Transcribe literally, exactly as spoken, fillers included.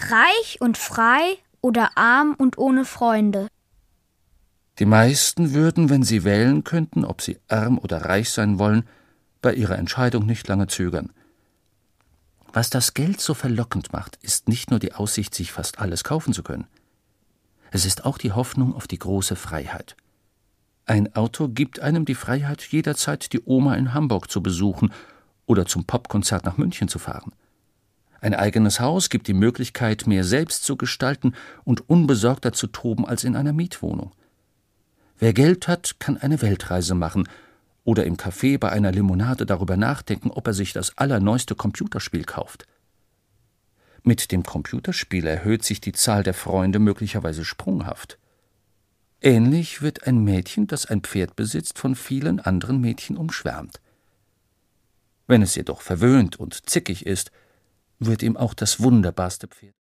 Reich und frei oder arm und ohne Freunde? Die meisten würden, wenn sie wählen könnten, ob sie arm oder reich sein wollen, bei ihrer Entscheidung nicht lange zögern. Was das Geld so verlockend macht, ist nicht nur die Aussicht, sich fast alles kaufen zu können. Es ist auch die Hoffnung auf die große Freiheit. Ein Auto gibt einem die Freiheit, jederzeit die Oma in Hamburg zu besuchen oder zum Popkonzert nach München zu fahren. Ein eigenes Haus gibt die Möglichkeit, mehr selbst zu gestalten und unbesorgter zu toben als in einer Mietwohnung. Wer Geld hat, kann eine Weltreise machen oder im Café bei einer Limonade darüber nachdenken, ob er sich das allerneueste Computerspiel kauft. Mit dem Computerspiel erhöht sich die Zahl der Freunde möglicherweise sprunghaft. Ähnlich wird ein Mädchen, das ein Pferd besitzt, von vielen anderen Mädchen umschwärmt. Wenn es jedoch verwöhnt und zickig ist, wird ihm auch das wunderbarste Pferd